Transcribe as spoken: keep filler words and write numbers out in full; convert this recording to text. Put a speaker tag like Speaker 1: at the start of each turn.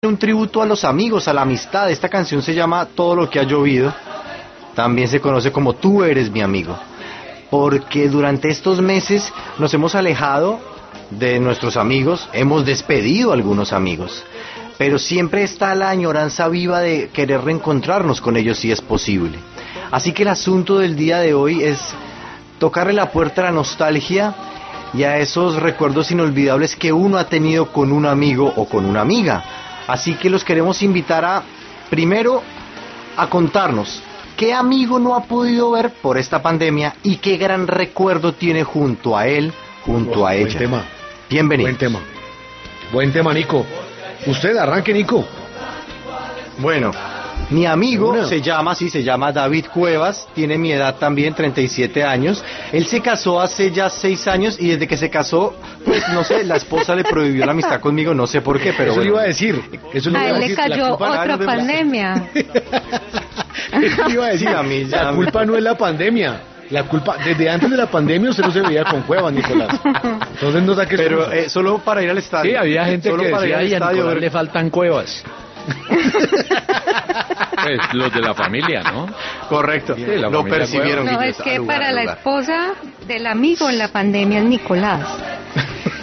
Speaker 1: un tributo a los amigos, a la amistad. Esta canción se llama Todo lo que ha llovido. También se conoce como Tú eres mi amigo. Porque durante estos meses nos hemos alejado de nuestros amigos, hemos despedido a algunos amigos. Pero siempre está la añoranza viva de querer reencontrarnos con ellos si es posible. Así que el asunto del día de hoy es tocarle la puerta a la nostalgia y a esos recuerdos inolvidables que uno ha tenido con un amigo o con una amiga. Así que los queremos invitar a, primero, a contarnos qué amigo no ha podido ver por esta pandemia y qué gran recuerdo tiene junto a él, junto
Speaker 2: oh,
Speaker 1: a ella.
Speaker 2: Buen tema.
Speaker 1: Bienvenido.
Speaker 2: Buen tema. Buen tema, Nico. Usted arranque, Nico.
Speaker 1: Bueno, mi amigo Una. se llama, sí, se llama David Cuevas, tiene mi edad también, treinta y siete años. Él se casó hace ya seis años y desde que se casó, pues no sé, la esposa le prohibió la amistad conmigo, no sé por qué, pero
Speaker 2: eso
Speaker 1: bueno.
Speaker 2: le iba a decir. Eso le
Speaker 3: a
Speaker 2: iba
Speaker 3: él
Speaker 2: a decir.
Speaker 3: le cayó otra pandemia.
Speaker 2: Eso le iba a decir.
Speaker 1: Sí, a mí, ya
Speaker 2: la
Speaker 1: a mí.
Speaker 2: culpa no es la pandemia. La culpa, desde antes de la pandemia usted no se veía con Cuevas, Nicolás. Entonces no saques.
Speaker 1: Pero eh, solo para ir al estadio.
Speaker 4: Sí, había gente
Speaker 1: solo
Speaker 4: que
Speaker 1: para
Speaker 4: decía,
Speaker 1: ir al
Speaker 4: ay, a
Speaker 1: estadio,
Speaker 4: Nicolás
Speaker 1: ver-
Speaker 4: le faltan cuevas. Pues los de la familia, ¿no?
Speaker 1: Correcto,
Speaker 4: Sí, la
Speaker 1: lo
Speaker 4: familia
Speaker 1: percibieron.
Speaker 3: No,
Speaker 1: Guille,
Speaker 3: es que
Speaker 1: al lugar,
Speaker 3: para
Speaker 1: al
Speaker 3: la
Speaker 1: lugar.
Speaker 3: esposa del amigo en la pandemia es Nicolás.